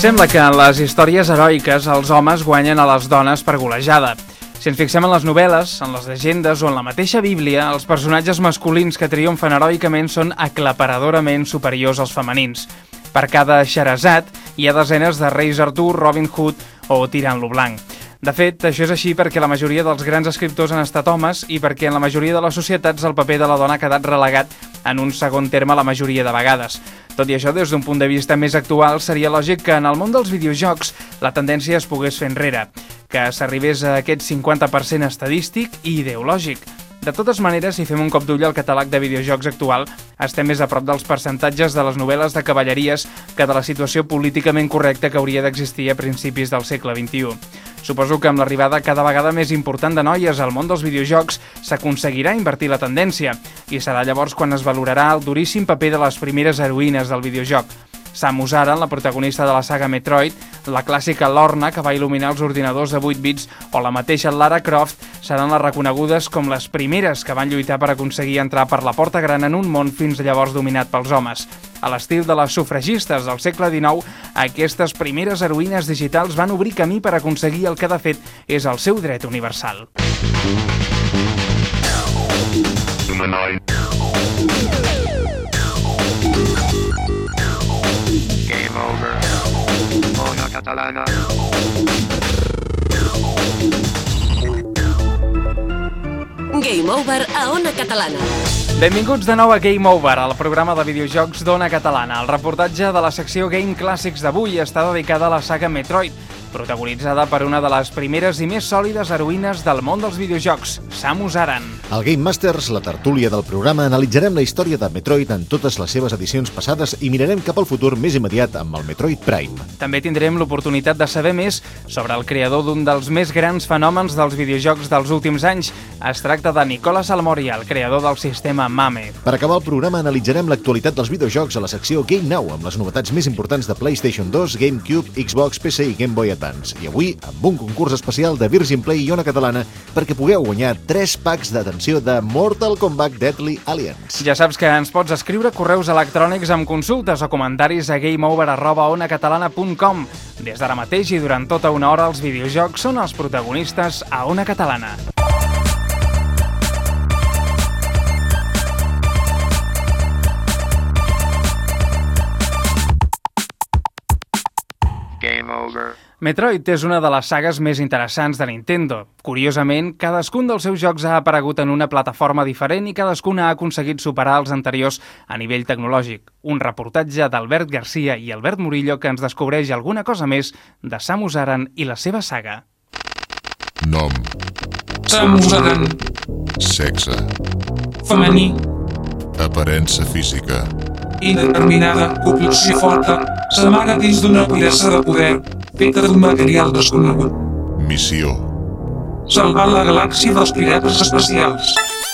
Sembla que en les històries heroiques els homes guanyen a les dones per golejada. Si ens fixem en les novel·les, en les llegendes o en la mateixa Bíblia, els personatges masculins que triomfen heroicament són aclaparadorament superiors als femenins. Per cada Xerezad hi ha desenes de reis Artur, Robin Hood o Tirant lo Blanc. De fet, això és així perquè la majoria dels grans escriptors han estat homes i perquè en la majoria de les societats el paper de la dona ha quedat relegat en un segon terme la majoria de vegades. Tot i això, des d'un punt de vista més actual, seria lògic que en el món dels videojocs la tendència es pogués fer enrere, que s'arribés a aquest 50% estadístic i ideològic. De totes maneres, si fem un cop d'ull al catàleg de videojocs actual, estem més a prop dels percentatges de les novel·les de cavalleries que de la situació políticament correcta que hauria d'existir a principis del segle XXI. Suposo que amb l'arribada cada vegada més important de noies al món dels videojocs s'aconseguirà invertir la tendència i serà llavors quan es valorarà el duríssim paper de les primeres heroïnes del videojoc. Samus Aran, la protagonista de la saga Metroid, la clàssica Lorna, que va il·luminar els ordinadors de 8 bits, o la mateixa Lara Croft seran les reconegudes com les primeres que van lluitar per aconseguir entrar per la porta gran en un món fins llavors dominat pels homes. A l'estil de les sufragistes del segle XIX, aquestes primeres heroïnes digitals van obrir camí per aconseguir el que de fet és el seu dret universal. Game over. Ona Catalana. Game over a Ona Catalana. Benvinguts de nou a Game Over, al programa de videojocs d'Ona Catalana. El reportatge de la secció Game Clàssics d'avui està dedicada a la saga Metroid, protagonitzada per una de les primeres i més sòlides heroïnes del món dels videojocs, Samus Aran. Al Game Masters, la tertúlia del programa, analitzarem la història de Metroid en totes les seves edicions passades i mirarem cap al futur més immediat amb el Metroid Prime. També tindrem l'oportunitat de saber més sobre el creador d'un dels més grans fenòmens dels videojocs dels últims anys. Es tracta de Nicolas Almoria, el creador del sistema MAME. Per acabar el programa, analitzarem l'actualitat dels videojocs a la secció Game Now, amb les novetats més importants de PlayStation 2, GameCube, Xbox, PC i Game Boy Advance. I avui, amb un concurs especial de Virgin Play i Ona Catalana perquè pugueu guanyar 3 packs d'atenció de Mortal Kombat Deadly Alliance. Ja saps que ens pots escriure correus electrònics amb consultes o comentaris a gameover@onacatalana.com. Des d'ara mateix i durant tota una hora els videojocs són els protagonistes a Ona Catalana. Game over. Metroid és una de les sagues més interessants de Nintendo. Curiosament, cadascun dels seus jocs ha aparegut en una plataforma diferent i cadascun ha aconseguit superar els anteriors a nivell tecnològic. Un reportatge d'Albert Garcia i Albert Murillo que ens descobreix alguna cosa més de Samus Aran i la seva saga. Nom. Samus Aran. Sexe. Femení. Aparença física. Indeterminada, complexió forta, s'amaga dins d'una cuirassa de poder, feta d'un material desconegut. Missió. Salvar la galàxia dels pirates espacials.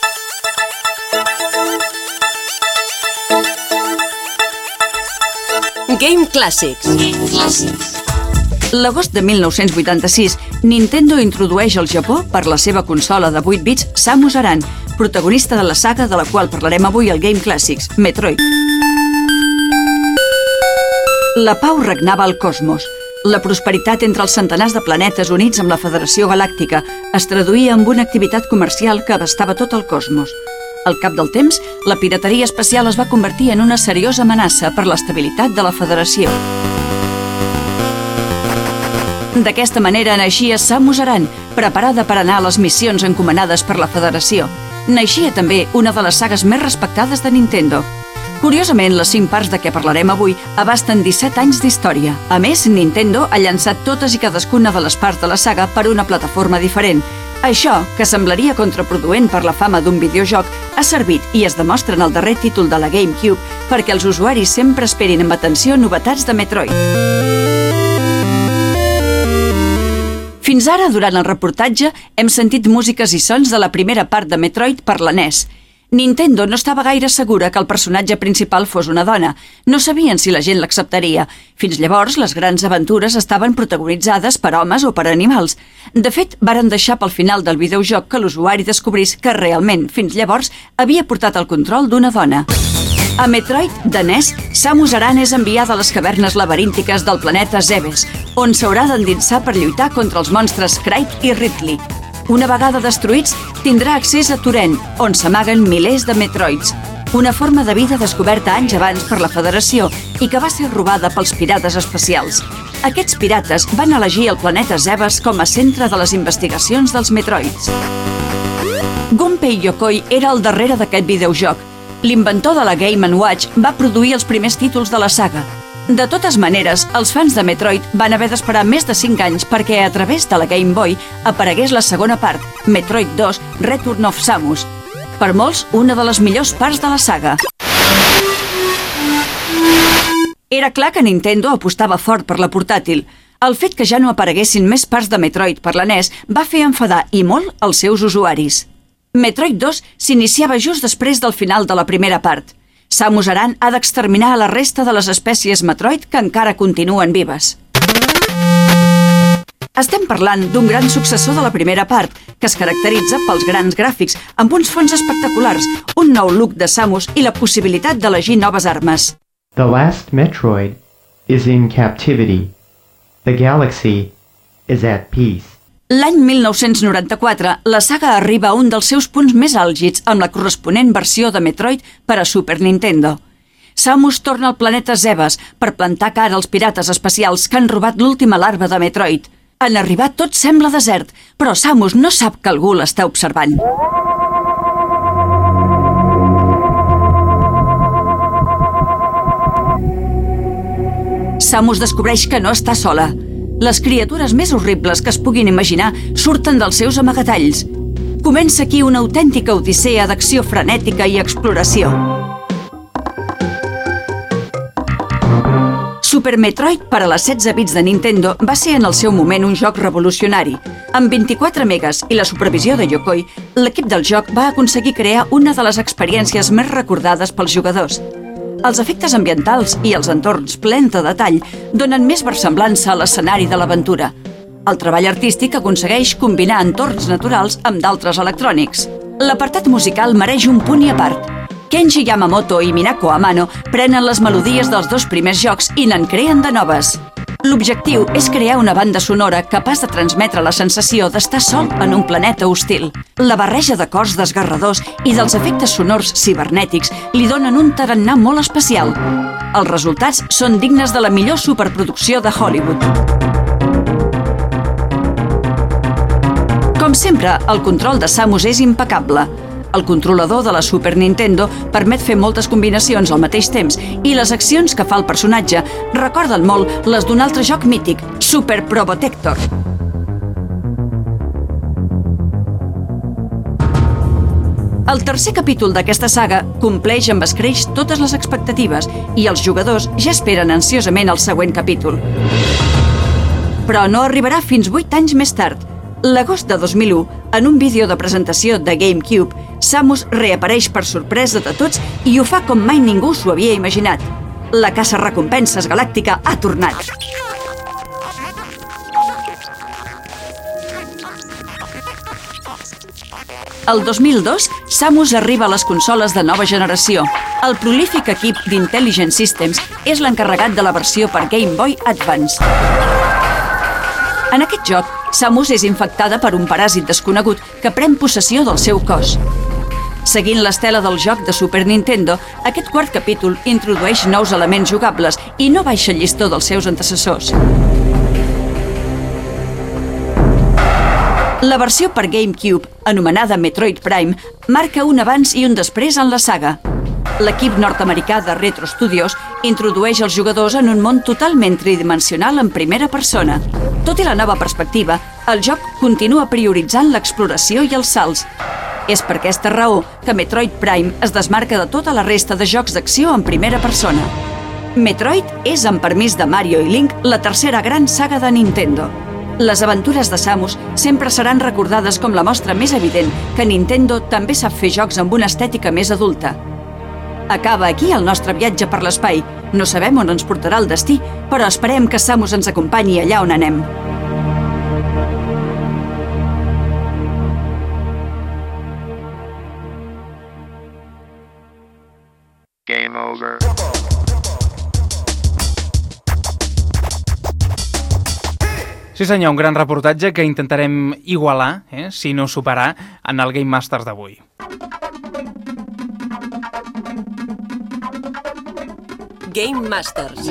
Game Clàssics. L'agost de 1986, Nintendo introdueix al Japó per la seva consola de 8 bits Samus Aran, protagonista de la saga de la qual parlarem avui al Game Clàssics, Metroid. La pau regnava al cosmos. La prosperitat entre els centenars de planetes units amb la Federació Galàctica es traduïa en una activitat comercial que abastava tot el cosmos. Al cap del temps, la pirateria espacial es va convertir en una seriosa amenaça per l'estabilitat de la Federació. D'aquesta manera naixia Samus Aran, preparada per anar a les missions encomanades per la Federació. Naixia també una de les sagues més respectades de Nintendo. Curiosament, les 5 parts de què parlarem avui abasten 17 anys d'història. A més, Nintendo ha llançat totes i cadascuna de les parts de la saga per una plataforma diferent. Això, que semblaria contraproduent per la fama d'un videojoc, ha servit i es demostra en el darrer títol de la GameCube perquè els usuaris sempre esperin amb atenció novetats de Metroid. Fins ara, durant el reportatge, hem sentit músiques i sons de la primera part de Metroid per la NES. Nintendo no estava gaire segura que el personatge principal fos una dona. No sabien si la gent l'acceptaria. Fins llavors, les grans aventures estaven protagonitzades per homes o per animals. De fet, varen deixar pel final del videojoc que l'usuari descobrís que realment, fins llavors, havia portat el control d'una dona. A Metroid de NES, Samus Aran és enviada a les cavernes laberíntiques del planeta Zebes, on s'haurà d'endinsar per lluitar contra els monstres Craig i Ridley. Una vegada destruïts, tindrà accés a Turen, on s'amaguen milers de Metroids, una forma de vida descoberta anys abans per la Federació i que va ser robada pels pirates espacials. Aquests pirates van elegir el planeta Zebes com a centre de les investigacions dels Metroids. Gunpei Yokoi era al darrere d'aquest videojoc. L'inventor de la Game & Watch va produir els primers títols de la saga. De totes maneres, els fans de Metroid van haver d'esperar més de 5 anys perquè a través de la Game Boy aparegués la segona part, Metroid 2 Return of Samus. Per molts, una de les millors parts de la saga. Era clar que Nintendo apostava fort per la portàtil. El fet que ja no apareguessin més parts de Metroid per la NES va fer enfadar i molt els seus usuaris. Metroid 2 s'iniciava just després del final de la primera part. Samus Aran ha d'exterminar a la resta de les espècies Metroid que encara continuen vives. Estem parlant d'un gran successor de la primera part, que es caracteritza pels grans gràfics, amb uns fons espectaculars, un nou look de Samus i la possibilitat d'elegir noves armes. The last Metroid is in captivity. The galaxy is at peace. L'any 1994, la saga arriba a un dels seus punts més àlgids amb la corresponent versió de Metroid per a Super Nintendo. Samus torna al planeta Zebes per plantar cara als pirates espacials que han robat l'última larva de Metroid. En arribar tot sembla desert, però Samus no sap que algú l'està observant. Samus descobreix que no està sola. Les criatures més horribles que es puguin imaginar surten dels seus amagatalls. Comença aquí una autèntica odissea d'acció frenètica i exploració. Super Metroid per a les 16 bits de Nintendo va ser en el seu moment un joc revolucionari. Amb 24 megas i la supervisió de Yokoi, l'equip del joc va aconseguir crear una de les experiències més recordades pels jugadors. Els efectes ambientals i els entorns plens de detall donen més versemblança a l'escenari de l'aventura. El treball artístic aconsegueix combinar entorns naturals amb d'altres electrònics. L'apartat musical mereix un punt i a part. Kenji Yamamoto i Minako Amano prenen les melodies dels dos primers jocs i n'en creen de noves. L'objectiu és crear una banda sonora capaç de transmetre la sensació d'estar sol en un planeta hostil. La barreja de cors desgarradors i dels efectes sonors cibernètics li donen un tarannà molt especial. Els resultats són dignes de la millor superproducció de Hollywood. Com sempre, el control de Samus és impecable. El controlador de la Super Nintendo permet fer moltes combinacions al mateix temps i les accions que fa el personatge recorden molt les d'un altre joc mític, Super Probotector. El tercer capítol d'aquesta saga compleix amb escreix totes les expectatives i els jugadors ja esperen ansiosament el següent capítol. Però no arribarà fins 8 anys més tard. L'agost de 2001, en un vídeo de presentació de GameCube, Samus reapareix per sorpresa de tots i ho fa com mai ningú s'ho havia imaginat. La caça recompenses galàctica ha tornat. El 2002, Samus arriba a les consoles de nova generació. El prolífic equip d'Intelligent Systems és l'encarregat de la versió per Game Boy Advance. En aquest joc, Samus és infectada per un paràsit desconegut que pren possessió del seu cos. Seguint l'estela del joc de Super Nintendo, aquest quart capítol introdueix nous elements jugables i no baixa el llistó dels seus antecessors. La versió per GameCube, anomenada Metroid Prime, marca un abans i un després en la saga. L'equip nord-americà de Retro Studios introdueix els jugadors en un món totalment tridimensional en primera persona. Tot i la nova perspectiva, el joc continua prioritzant l'exploració i els salts. És per aquesta raó que Metroid Prime es desmarca de tota la resta de jocs d'acció en primera persona. Metroid és, amb permís de Mario i Link, la tercera gran saga de Nintendo. Les aventures de Samus sempre seran recordades com la mostra més evident que Nintendo també sap fer jocs amb una estètica més adulta. Acaba aquí el nostre viatge per l'espai. No sabem on ens portarà el destí, però esperem que Samus ens acompanyi allà on anem. Game Game over. Sí senyor, un gran reportatge que intentarem igualar, si no superar, en el Game Masters d'avui. Game Masters.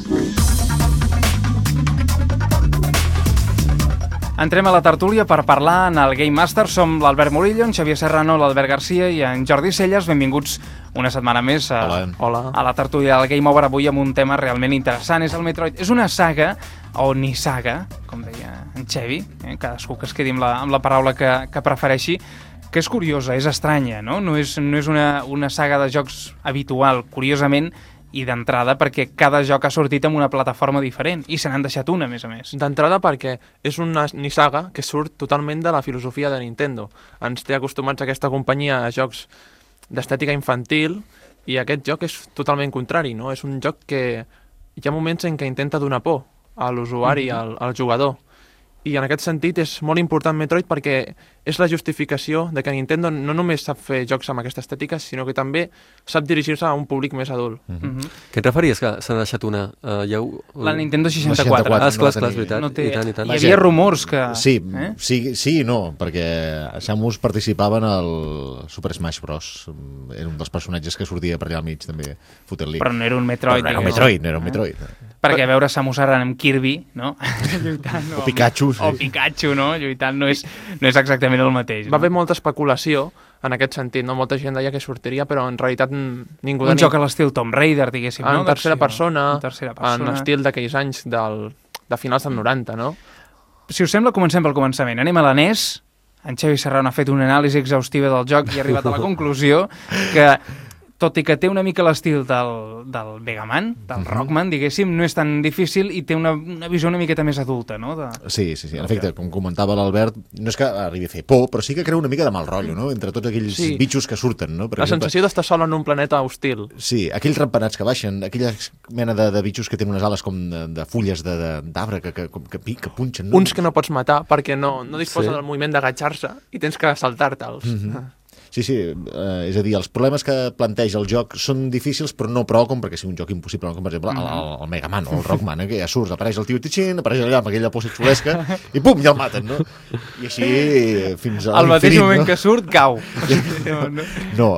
Entrem a la tertúlia per parlar en el Game Masters. Som l'Albert Murillo, en Xavier Serrano, l'Albert Garcia i en Jordi Celles. Benvinguts una setmana més a la tertúlia del Game Over, avui amb un tema realment interessant. És el Metroid. És una saga, o ni saga, com deia en Xavi, cadascú que es quedi amb la paraula que prefereixi, que és curiosa, és estranya, no? No és una saga de jocs habitual, curiosament, i d'entrada perquè cada joc ha sortit amb una plataforma diferent i se n'han deixat una, a més. D'entrada perquè és una saga que surt totalment de la filosofia de Nintendo. Ens té acostumats a aquesta companyia a jocs d'estètica infantil i aquest joc és totalment contrari, no? És un joc que hi ha moments en què intenta donar por a l'usuari, al jugador. I en aquest sentit és molt important Metroid perquè és la justificació de que Nintendo no només sap fer jocs amb aquesta estètica, sinó que també sap dirigir-se a un públic més adult. Què et referies que s'ha deixat una? La Nintendo 64. Clar, és veritat. No té... I tant. Hi havia rumors que... Sí i no, perquè Samus participava en el Super Smash Bros. Era un dels personatges que sortia per allà al mig, també, fotent-li. Però no era un Metroid. No era un Metroid. Perquè veure Samus Aran amb Kirby, no? Lluitant, o Pikachu, sí. O Pikachu, no? Lluitant no és exactament el mateix. Va haver molta especulació en aquest sentit, no? Molta gent deia que sortiria, però en realitat ningú... Un joc a l'estil Tomb Raider, diguéssim, no? En tercera persona, en estil d'aquells anys de finals del 90, no? Si us sembla, comencem pel començament. Anem a la NES. En Xavi Serrano ha fet una anàlisi exhaustiva del joc i ha arribat a la conclusió que, tot i que té una mica l'estil del Mega Man, del Rockman, diguéssim, no és tan difícil i té una visió una miqueta més adulta, no? Sí. En efecte, com comentava l'Albert, no és que arribi a fer por, però sí que crea una mica de mal rotllo, no? Entre tots aquells bitxos que surten, no? La sensació d'estar sol en un planeta hostil. Sí, aquells rampanats que baixen, aquella mena de bitxos que tenen unes ales com de fulles d'arbre que punxen, no? Uns que no pots matar perquè no disposen del moviment d'agachar-se i tens que saltar-te'ls. Sí, és a dir, els problemes que planteja el joc són difícils, però no prou com perquè sigui un joc impossible, com per exemple el Mega Man o el Rockman, que ja surts, apareix el tio Tichin, apareix allà amb aquella possa xulesca i pum, ja el maten, no? I així fins a l'infinit, al mateix moment que surt, cau. No,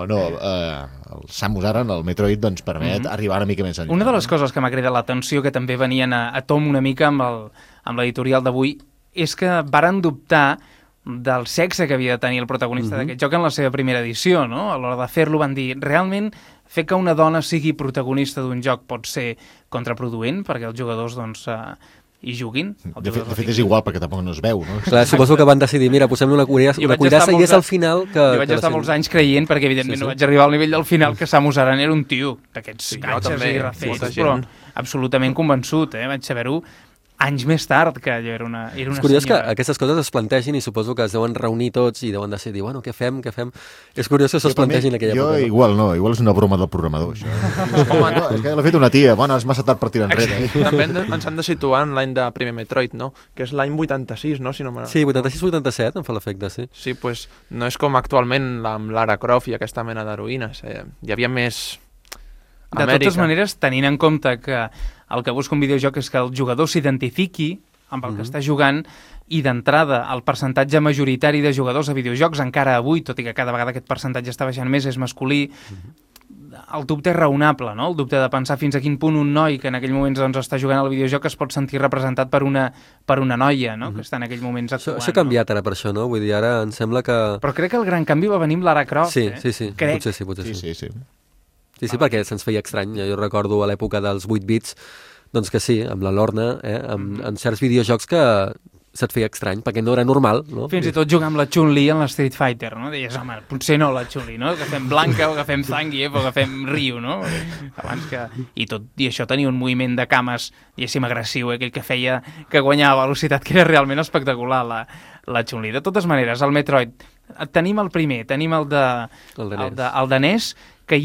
el Samus Aran, el Metroid, doncs permet arribar una mica més enllà. Una de les coses que m'ha cridat l'atenció, que també venien a tom una mica amb l'editorial d'avui, és que varen dubtar del sexe que havia de tenir el protagonista d'aquest joc en la seva primera edició, no? A l'hora de fer-lo van dir, realment fer que una dona sigui protagonista d'un joc pot ser contraproduent perquè els jugadors doncs hi juguin. De fet és igual perquè tampoc no es veu, no? Clar, suposo que van decidir, mira, posem una cuirassa i és al final que... Jo vaig estar molts anys creient, perquè evidentment no vaig arribar al nivell del final, que Samus Aran era un tio d'aquests catxes i refets, però absolutament convençut, vaig saber-ho anys més tard, que allò era una és curiós senyora. Que aquestes coses es plantegin i suposo que es deuen reunir tots i deuen decidir, bueno, què fem? És curiós que es plantegin en aquella època. Igual és una broma del programador, això. És que l'ha fet una tia, bueno, és massa tard per tirar enrere. També ens han de situar en l'any de primer Metroid, no? Que és l'any 86, no? Sí, 86-87 em fa l'efecte, sí. Sí, doncs no és com actualment amb Lara Croft i aquesta mena d'heroïnes. Hi havia més... De totes maneres, tenint en compte que el que busca un videojoc és que el jugador s'identifiqui amb el que està jugant i d'entrada el percentatge majoritari de jugadors a videojocs encara avui, tot i que cada vegada aquest percentatge està baixant més, és masculí, el dubte és raonable, no? El dubte de pensar fins a quin punt un noi que en aquell moment doncs, està jugant al videojoc es pot sentir representat per una noia, no? Que està en aquells moments actuant. Això ha canviat ara per això, no? Vull dir, ara em sembla que... Però crec que el gran canvi va venir amb Lara Croft, Sí. Potser sí. Sí, perquè se'ns feia estrany. Jo recordo a l'època dels 8 bits, doncs que sí, amb la Lorna, en certs videojocs que se't feia estrany, perquè no era normal, no? Fins i tot jugar amb la Chun-Li en la Street Fighter, no? Deies, home, potser no la Chun-Li, no? Agafem Blanca o agafem Zangief o agafem Ryu, no? Abans que... I això tenia un moviment de cames, diguéssim, agressiu, aquell que feia que guanyava velocitat, que era realment espectacular, la Chun-Li. De totes maneres, el Metroid, tenim el primer, tenim el de NES, que ja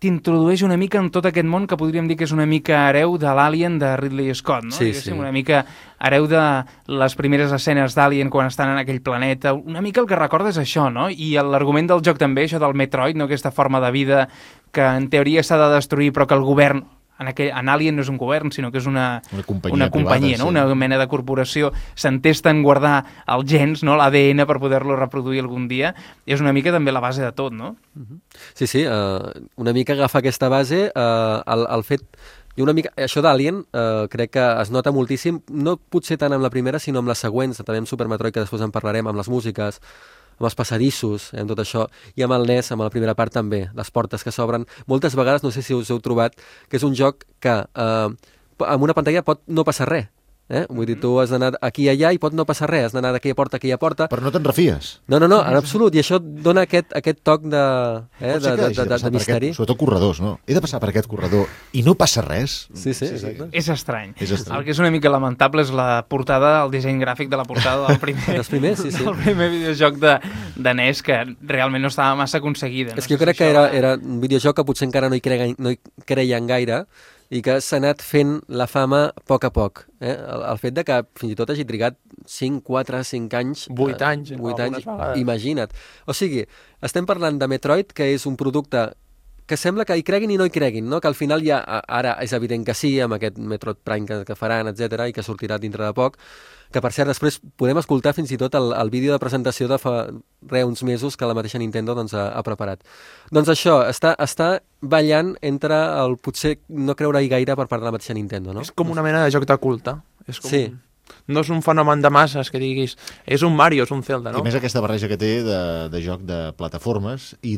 t'introdueix una mica en tot aquest món que podríem dir que és una mica hereu de l'Alien de Ridley Scott, no? Sí, sí. Una mica hereu de les primeres escenes d'Alien quan estan en aquell planeta. Una mica el que recorda és això, no? I l'argument del joc també, això del Metroid, no? Aquesta forma de vida que en teoria s'ha de destruir però que el govern en Alien no és un govern, sinó que és una companyia privada, no? Una mena de corporació, s'entesta en guardar els gens, no? L'ADN per poder-lo reproduir algun dia. És una mica també la base de tot, no? Sí, sí, una mica agafar aquesta base, el fet... I una mica, això d'Alien crec que es nota moltíssim, no potser tant amb la primera, sinó amb les següents, també amb Super Metroid, que després en parlarem, amb les músiques, amb els passadissos, amb tot això, i amb el NES, amb la primera part també, les portes que s'obren. Moltes vegades, no sé si us heu trobat, que és un joc que amb una pantalla pot no passar res. Vull dir, tu has d'anar aquí i allà i pot no passar res, has d'anar d'aquella porta a aquella porta. Però no te'n refies. No, en absolut, i això dona aquest toc de misteri. Sobretot corredors, no? He de passar per aquest corredor i no passa res. Sí. És estrany. És estrany. El que és una mica lamentable és la portada, el disseny gràfic de la portada del primer, dels primers, sí. del primer videojoc de NES, que realment no estava massa aconseguida. És que jo crec que era un videojoc que potser encara no hi creien gaire, i que s'ha anat fent la fama a poc. El fet de que fins i tot hagi trigat 4, 5 anys... 8 anys, 8 anys, imagina't. O sigui, estem parlant de Metroid, que és un producte que sembla que hi creguin i no hi creguin, no? Que al final ja, ara és evident que sí, amb aquest Metroid Prime que faran, etc i que sortirà dintre de poc, que per cert després podem escoltar fins i tot el vídeo de presentació de fa uns mesos que la mateixa Nintendo doncs, ha preparat. Doncs això, està ballant entre el potser no creure-hi gaire per part de la mateixa Nintendo, no? És com una mena de joc de culte. És com... Sí. No és un fenomen de masses que diguis, és un Mario, és un Zelda, no? I més aquesta barreja que té de joc de plataformes i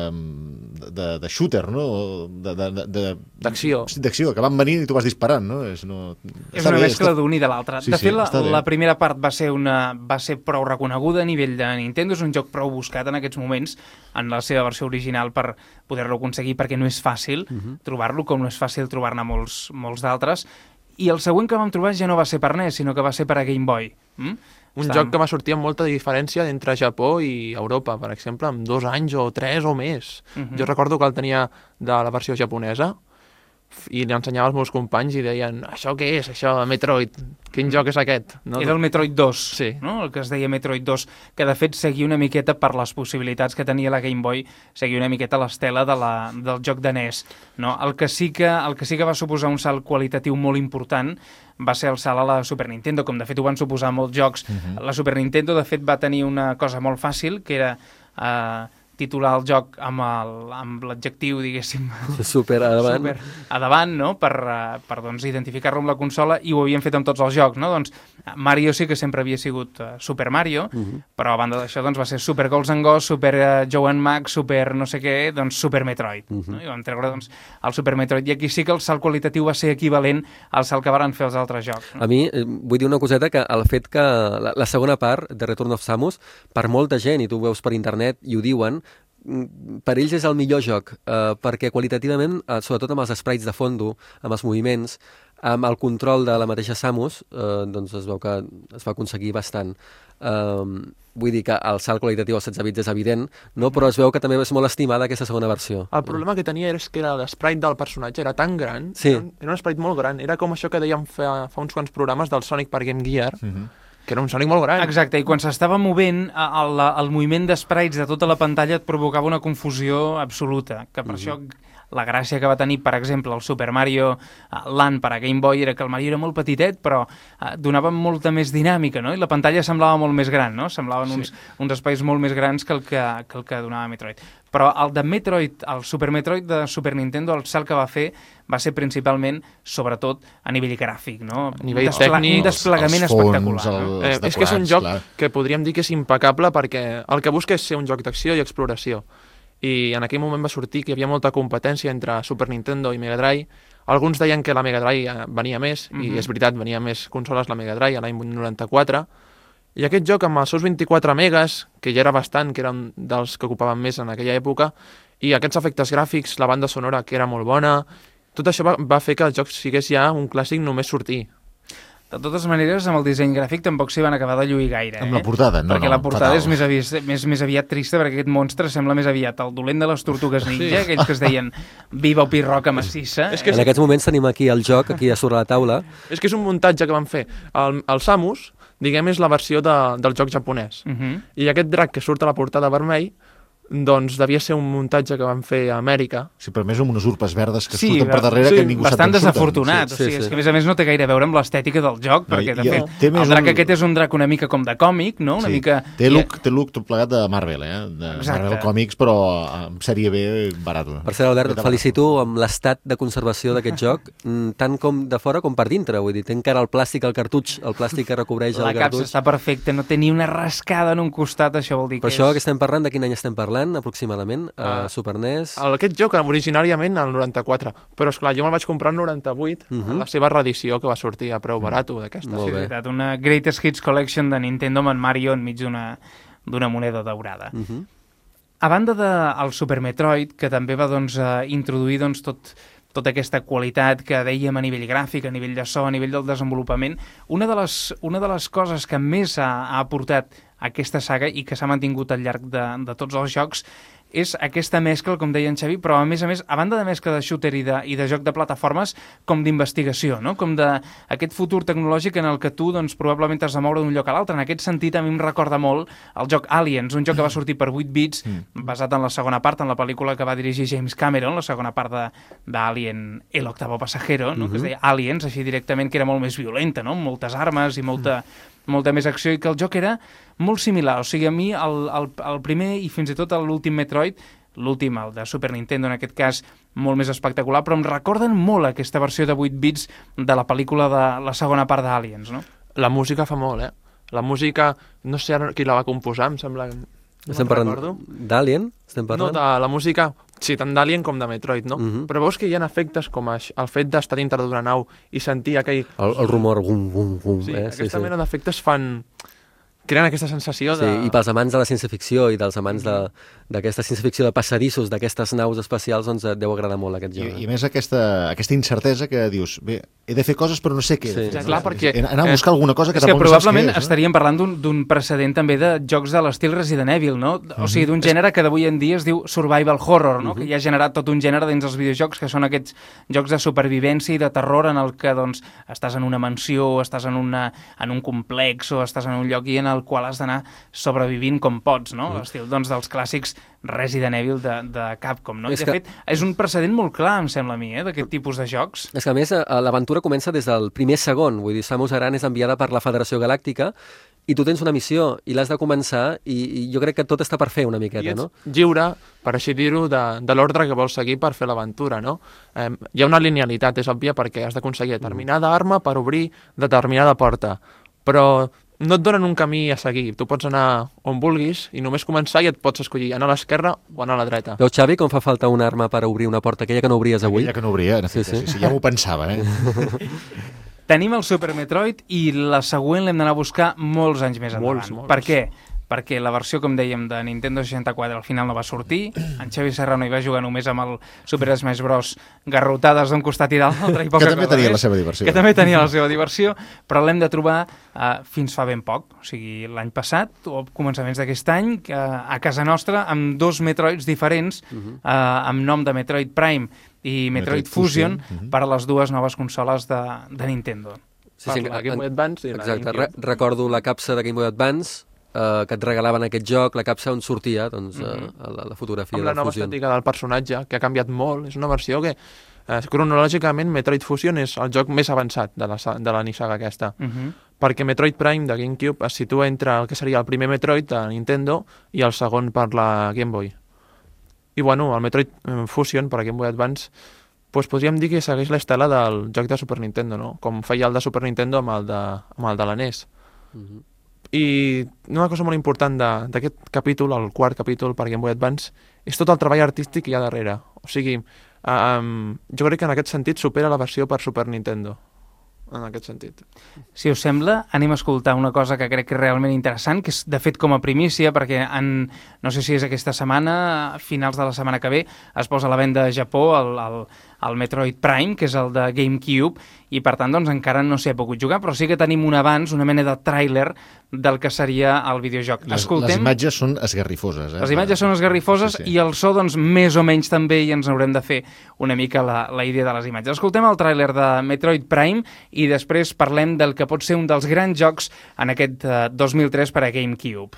de shooter, no? D'acció. D'acció, que van venint i tu vas disparant, no? És una mescla d'un i de l'altre. De fet, la primera part va ser prou reconeguda a nivell de Nintendo, és un joc prou buscat en aquests moments en la seva versió original per poder-lo aconseguir, perquè no és fàcil trobar-lo, com no és fàcil trobar-ne molts d'altres. I el següent que vam trobar ja no va ser per NES, sinó que va ser per a Game Boy. Un joc que va sortir amb molta diferència entre Japó i Europa, per exemple, amb 2 anys o 3 o més. Jo recordo que el tenia de la versió japonesa i li ensenyava als meus companys i deien, això què és, això, Metroid? Quin joc és aquest? No? Era el Metroid 2, sí. No? El que es deia Metroid 2, que de fet seguia una miqueta per les possibilitats que tenia la Game Boy, seguia una miqueta l'estela del joc de NES. No? El que sí que va suposar un salt qualitatiu molt important va ser el salt a la Super Nintendo, com de fet ho van suposar molts jocs. La Super Nintendo, de fet, va tenir una cosa molt fàcil, que era titular el joc amb l'adjectiu, diguéssim, super davant, no? per doncs, identificar-lo amb la consola, i ho havien fet amb tots els jocs, no? Doncs Mario sí que sempre havia sigut Super Mario, però a banda d'això doncs, va ser Super Golds and Ghosts, Super Joe and Max, Super no sé què, doncs Super Metroid. No? I vam treure doncs, el Super Metroid, i aquí sí que el salt qualitatiu va ser equivalent al salt que van fer els altres jocs. No? A mi, vull dir una coseta, que el fet que la segona part de Return of Samus, per molta gent, i tu ho veus per internet i ho diuen, per ells és el millor joc, perquè qualitativament, sobretot amb els sprites de fondo, amb els moviments, amb el control de la mateixa Samus, doncs es veu que es va aconseguir bastant. Vull dir que el salt qualitatiu als 16 bits és evident, no? Però es veu que també és molt estimada aquesta segona versió. El problema que tenia és que l'esprite del personatge era tan gran, era un sprite molt gran, era com això que dèiem fa uns quants programes del Sonic per Game Gear, que era un Sonic molt gran. Exacte, i quan s'estava movent, el moviment d'esprites de tota la pantalla et provocava una confusió absoluta, que per això la gràcia que va tenir, per exemple, el Super Mario Land per a Game Boy era que el Mario era molt petitet, però donava molta més dinàmica, no? I la pantalla semblava molt més gran, no? Semblaven uns espais molt més grans que el que donava Metroid. Però el de Metroid, el Super Metroid de Super Nintendo, el salt que va fer va ser principalment, sobretot, a nivell gràfic, no? A nivell tècnic, un desplegament espectacular. És que és un joc que podríem dir que és impecable, perquè el que busca és ser un joc d'acció i exploració. I en aquell moment va sortir que hi havia molta competència entre Super Nintendo i Mega Drive. Alguns deien que la Mega Drive venia més, i és veritat, venia més consoles la Mega Drive l'any 94, i aquest joc amb els seus 24 megas, que ja era bastant, que eren dels que ocupaven més en aquella època, i aquests efectes gràfics, la banda sonora que era molt bona, tot això va fer que el joc sigués ja un clàssic només sortir. De totes maneres, amb el disseny gràfic tampoc s'hi van acabar de lluir gaire. Amb la portada, no, perquè la portada fatal. és més aviat trista, perquè aquest monstre sembla més aviat el dolent de les Tortugues Ninja, aquells que es deien Viva o Pirroca massissa. En aquests moments tenim aquí el joc, aquí a sobre la taula. És que és un muntatge que van fer. El Samus, diguem, és la versió del joc japonès. I aquest drac que surt a la portada vermell, doncs devia ser un muntatge que van fer a Amèrica. Sí, però més amb unes urpes verdes que surten per darrere que ningú sap bastant d'on surten. desafortunat. Sí. És que a més no té gaire a veure amb l'estètica del joc, perquè de fet el drac aquest és un drac una mica com de còmic, no? Una mica... Té look tot plegat de Marvel, de Marvel Comics, però amb sèrie B barato. Per cert, Albert, et felicito amb l'estat de conservació d'aquest joc, tant com de fora com per dintre, vull dir, té encara el plàstic, el cartutx, el plàstic que recobreix el cartutx. La capsa està perfecta, no té ni una rascada en un costat, això vol dir que Per això que estem parlant, de quin any estem parlant, aproximadament, a Super NES... Aquest joc originàriament al 94, però esclar, jo me'l vaig comprar al 98, la seva reedició que va sortir a preu barato d'aquesta. Molt bé. Sí, una Greatest Hits Collection de Nintendo amb en Mario enmig d'una moneda daurada. A banda del Super Metroid, que també va introduir tota aquesta qualitat que dèiem a nivell gràfic, a nivell de so, a nivell del desenvolupament, una de les coses que més ha aportat aquesta saga i que s'ha mantingut al llarg de tots els jocs és aquesta mescla, com deia en Xavi, però a més, a banda de mescla de shooter i de joc de plataformes, com d'investigació, no? Com d'aquest futur tecnològic en el que tu probablement t'has de moure d'un lloc a l'altre. En aquest sentit, a mi em recorda molt el joc Aliens, un joc que va sortir per 8 bits, basat en la segona part, en la pel·lícula que va dirigir James Cameron, la segona part d'Alien, El octavo pasajero, no? Que es deia Aliens, així directament, que era molt més violenta, no? Amb moltes armes i molta més acció, i que el joc era molt similar. O sigui, a mi el primer i fins i tot l'últim Metroid, l'últim, el de Super Nintendo en aquest cas, molt més espectacular, però em recorden molt aquesta versió de 8 bits de la pel·lícula de la segona part d'Aliens, no? La música fa molt, La música, no sé ara qui la va composar, em sembla... Estem parlant d'Alien? No, de la música, sí, tant d'Alien com de Metroid, no? Però veus que hi ha efectes com el fet d'estar dintre d'una nau i sentir aquell... El rumor, gum, gum, gum. Sí, aquesta mena d'efectes creen aquesta sensació de... Sí, i pels amants de la ciència-ficció i dels amants d'aquesta ciència-ficció de passadissos, d'aquestes naus espacials, doncs deu agradar molt aquest joc. I a més aquesta incertesa que dius, bé, he de fer coses però no sé què. Sí, clar, perquè... Anar a buscar alguna cosa que tampoc no saps què és. Probablement estaríem parlant d'un precedent també de jocs de l'estil Resident Evil, no? O sigui, d'un gènere que d'avui en dia es diu survival horror, no? Que ja ha generat tot un gènere dins els videojocs, que són aquests jocs de supervivència i de terror en el que, doncs, estàs en una mansió, estàs en un complex o estàs en un lloc i en el qual has d'anar sobrevivint com pots, no? L'estil, doncs, dels clàssics Resident Evil de Capcom, no? I, de fet, és un precedent molt clar, em sembla a mi, d'aquest tipus de jocs. És que, a més, l'aventura comença des del primer segon. Vull dir, Samus Aran és enviada per la Federació Galàctica i tu tens una missió i l'has de començar i jo crec que tot està per fer una miqueta, no? I ets lliure, per així dir-ho, de l'ordre que vols seguir per fer l'aventura, no? Hi ha una linealitat, és òbvia, perquè has d'aconseguir determinada arma per obrir determinada porta, però no et donen un camí a seguir. Tu pots anar on vulguis i només començar i et pots escollir anar a l'esquerra o anar a la dreta. Veus, Xavi, com fa falta una arma per obrir una porta, aquella que no obries avui? Aquella que no obria, sí, ja m'ho pensava, Tenim el Super Metroid i la següent l'hem d'anar a buscar molts anys més endavant. Molts. Per què? Perquè la versió, com dèiem, de Nintendo 64 al final no va sortir, en Xavi Serrano hi va jugar només amb el Super Smash Bros. Garrotades d'un costat i de l'altre i poca que també cosa tenia més, la seva diversió. Que també tenia la seva diversió, però l'hem de trobar fins fa ben poc, o sigui, l'any passat o començaments d'aquest any, a casa nostra, amb 2 Metroids diferents, amb nom de Metroid Prime i Metroid Fusion, per a les 2 noves consoles de Nintendo. Sí, la Game Boy Advance i la GameCube. Recordo la capsa de Game Boy Advance que et regalaven aquest joc, la capsa on sortia doncs, la fotografia de Fusion. Amb la nova estètica del personatge, que ha canviat molt. És una versió que, cronològicament, Metroid Fusion és el joc més avançat de la saga aquesta. Perquè Metroid Prime de GameCube es situa entre el que seria el primer Metroid de Nintendo i el segon per la Game Boy. I bueno, el Metroid Fusion per a Game Boy Advance podríem dir que segueix l'estela del joc de Super Nintendo, no? Com feia el de Super Nintendo amb el de la NES. I una cosa molt important d'aquest capítol, el quart capítol per Game Boy Advance, és tot el treball artístic que hi ha darrere. O sigui, jo crec que en aquest sentit supera la versió per Super Nintendo. En aquest sentit. Si us sembla, anem a escoltar una cosa que crec que és realment interessant, que és de fet com a primícia, perquè no sé si és aquesta setmana, a finals de la setmana que ve, es posa a la venda a Japó el Metroid Prime, que és el de GameCube, i per tant doncs, encara no s'hi ha pogut jugar, però sí que tenim un avanç, una mena de tràiler del que seria el videojoc. Les imatges són esgarrifoses. Les imatges són esgarrifoses i el so, doncs, més o menys també, i ens haurem de fer una mica la idea de les imatges. Escoltem el tràiler de Metroid Prime i després parlem del que pot ser un dels grans jocs en aquest 2003 per a GameCube.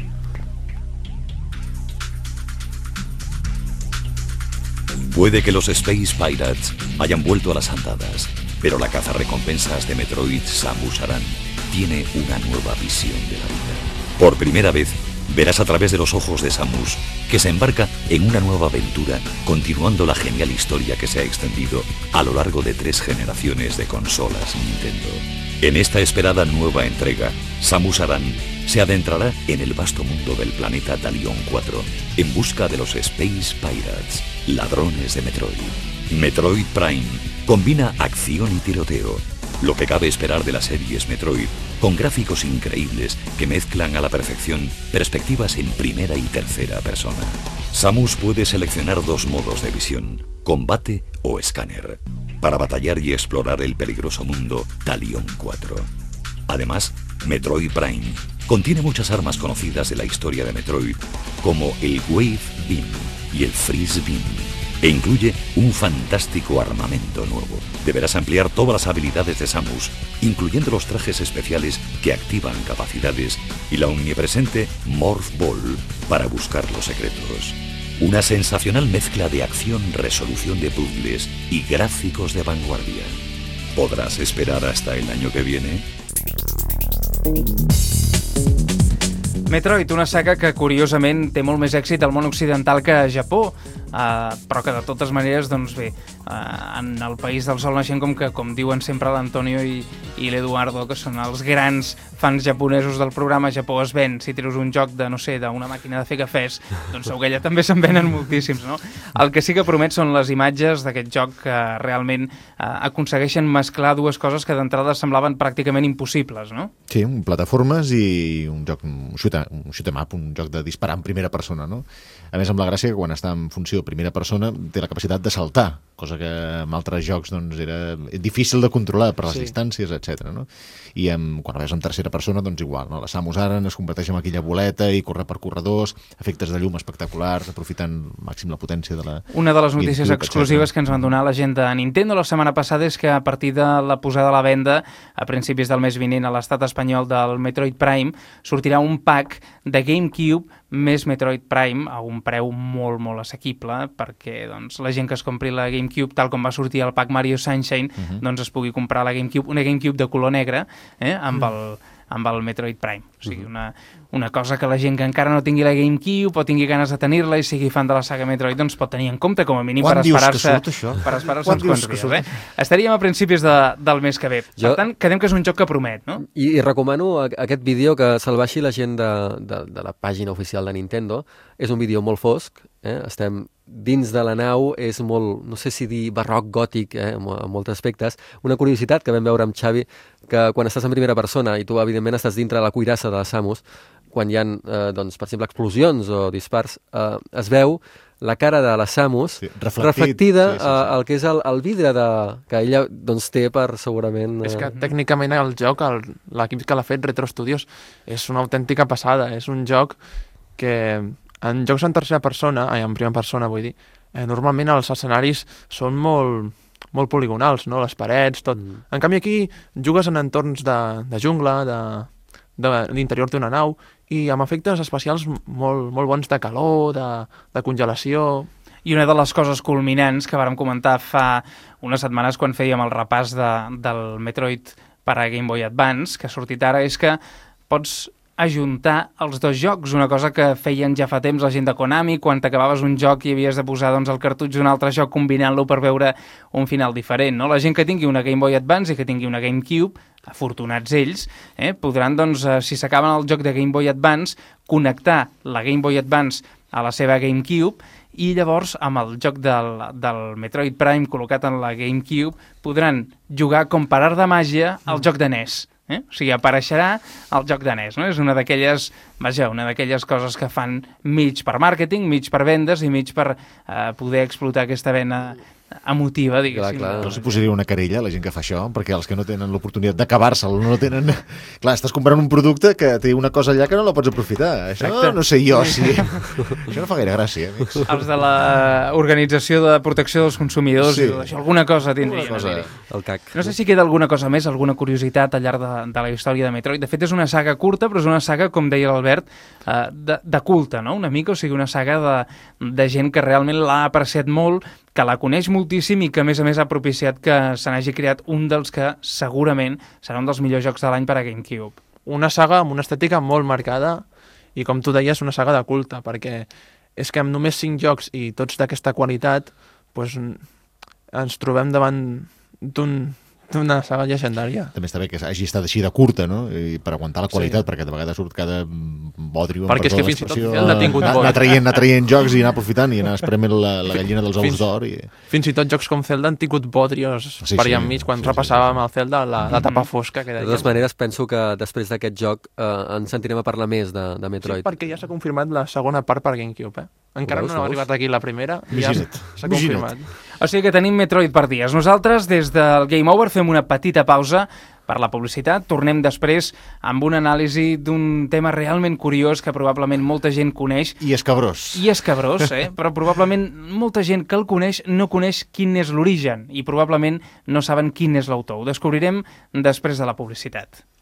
Puede que los Space Pirates hayan vuelto a las andadas, pero la cazarrecompensas de Metroid, Samus Aran, tiene una nueva visión de la vida. Por primera vez, verás a través de los ojos de Samus que se embarca en una nueva aventura, continuando la genial historia que se ha extendido a lo largo de 3 generaciones de consolas Nintendo. En esta esperada nueva entrega, Samus Aran se adentrará en el vasto mundo del planeta Dalion 4 en busca de los Space Pirates, ladrones de Metroid. Metroid Prime combina acción y tiroteo, lo que cabe esperar de las series Metroid, con gráficos increíbles que mezclan a la perfección perspectivas en primera y tercera persona. Samus puede seleccionar 2 modos de visión, combate o escáner, para batallar y explorar el peligroso mundo Dalion 4. Además, Metroid Prime contiene muchas armas conocidas de la historia de Metroid, como el Wave Beam y el Freeze Beam, e incluye un fantástico armamento nuevo. Deberás ampliar todas las habilidades de Samus, incluyendo los trajes especiales que activan capacidades y la omnipresente Morph Ball para buscar los secretos. Una sensacional mezcla de acción, resolución de puzzles y gráficos de vanguardia. ¿Podrás esperar hasta el año que viene? Metroid, una saga que curiosament té molt més èxit al món occidental que a Japó, però que de totes maneres, doncs bé, en el país del sol naixent, com diuen sempre l'Antonio i l'Eduardo, que són els grans fans japonesos del programa, Japó es ven. Si treus un joc de, no sé, d'una màquina de fer cafès, doncs segur que allà també se'n venen moltíssims, no? El que sí que promet són les imatges d'aquest joc que realment aconsegueixen mesclar 2 coses que d'entrada semblaven pràcticament impossibles, no? Sí, plataformes i un joc, un shoot 'em up, un joc de disparar en primera persona, no? A més, amb la gràcia que quan està en funció primera persona té la capacitat de saltar, cosa que en altres jocs doncs, era difícil de controlar per les distàncies, etc. No? I quan la veus en tercera persona, doncs igual, no? La Samus Aran es converteix en aquella boleta i corre per corredors, efectes de llum espectaculars, aprofitant màxim la potència de la... Una de les notícies exclusives que ens van donar la gent de Nintendo la setmana passada és que a partir de la posada a la venda a principis del mes vinent a l'estat espanyol del Metroid Prime sortirà un pack de GameCube més Metroid Prime a un preu molt, molt assequible perquè doncs, la gent que es compri la GameCube, tal com va sortir el pack Mario Sunshine, doncs es pugui comprar la GameCube, una GameCube de color negre amb el Metroid Prime. O sigui, una cosa que la gent que encara no tingui la GameCube o tingui ganes de tenir-la i sigui fan de la saga Metroid, doncs pot tenir en compte com a mínim per esperar-se uns quants dies. Estaríem a principis del mes que ve. Per tant, quedem que és un joc que promet, no? I recomano aquest vídeo que se'l baixi la gent de la pàgina oficial de Nintendo. És un vídeo molt fosc, estem dins de la nau, és molt, no sé si dir barroc, gòtic, en molts aspectes. Una curiositat que vam veure amb Xavi, que quan estàs en primera persona i tu, evidentment, estàs dintre de la cuirassa de la Samus, quan hi ha, doncs, per exemple, explosions o dispars, es veu la cara de la Samus reflectida al que és el vidre que ella doncs, té per segurament... És que tècnicament el joc, l'equip que l'ha fet, Retro Studios, és una autèntica passada. És un joc que en jocs en tercera persona, en primera persona vull dir, normalment els escenaris són molt poligonals, no? Les parets, tot. En canvi aquí jugues en entorns de jungla, d'interior d'una nau, i amb efectes especials molt bons de calor, de congelació... I una de les coses culminants que vàrem comentar fa unes setmanes quan fèiem el repàs del Metroid per a Game Boy Advance, que ha sortit ara, és que pots ajuntar els 2 jocs, una cosa que feien ja fa temps la gent de Konami, quan t'acabaves un joc i havies de posar doncs, el cartutx d'un altre joc combinant-lo per veure un final diferent. No? La gent que tingui una Game Boy Advance i que tingui una GameCube, afortunats ells, podran, doncs, si s'acaben el joc de Game Boy Advance, connectar la Game Boy Advance a la seva GameCube i llavors amb el joc del Metroid Prime col·locat en la GameCube podran jugar com per art de màgia al joc de NES. O sigui, apareixerà el joc de NES, no? És una d'aquelles vaja, una d'aquelles coses que fan mig per màrqueting, mig per vendes i mig per poder explotar aquesta vena emotiva, diguéssim. No s'hi posaria una querella a la gent que fa això, perquè els que no tenen l'oportunitat d'acabar-se'l, no tenen... Clar, estàs comprant un producte que té una cosa allà que no la pots aprofitar. Això no sé jo si... Això no fa gaire gràcia, amics. Els de l'Organització de Protecció dels Consumidors, això, alguna cosa tindrien. El CAC. No sé si queda alguna cosa més, alguna curiositat al llarg de la història de Metroid. De fet, és una saga curta, però és una saga, com deia l'Albert, de culte, no? Una mica, o sigui, una saga de gent que realment l'ha apreciat molt, que la coneix moltíssim i que, a més ha propiciat que se n'hagi creat un dels que segurament serà un dels millors jocs de l'any per a GameCube. Una saga amb una estètica molt marcada i, com tu deies, una saga de culte, perquè és que amb només 5 jocs i tots d'aquesta qualitat doncs, ens trobem davant d'una saga llegendària. També està bé que hagi estat així de curta, no? I per aguantar la qualitat, perquè de vegades surt cada bodrio... Perquè és que fins i tot Zelda ha tingut anar traient jocs i anar aprofitant i anar esprement la gallina dels ous d'or. Fins i tot jocs com Zelda han tingut bodrios per allà enmig, quan repassàvem el Zelda l'etapa fosca. De totes maneres, penso que després d'aquest joc ens sentirem a parlar més de Metroid. Sí, perquè ja s'ha confirmat la segona part per GameCube, Encara no ha arribat aquí la primera, ja s'ha confirmat. O sigui que tenim Metroid per dies. Nosaltres, des del Game Over, fem una petita pausa per la publicitat. Tornem després amb una anàlisi d'un tema realment curiós que probablement molta gent coneix. I escabrós. Però probablement molta gent que el coneix no coneix quin és l'origen i probablement no saben quin és l'autor. Ho descobrirem després de la publicitat.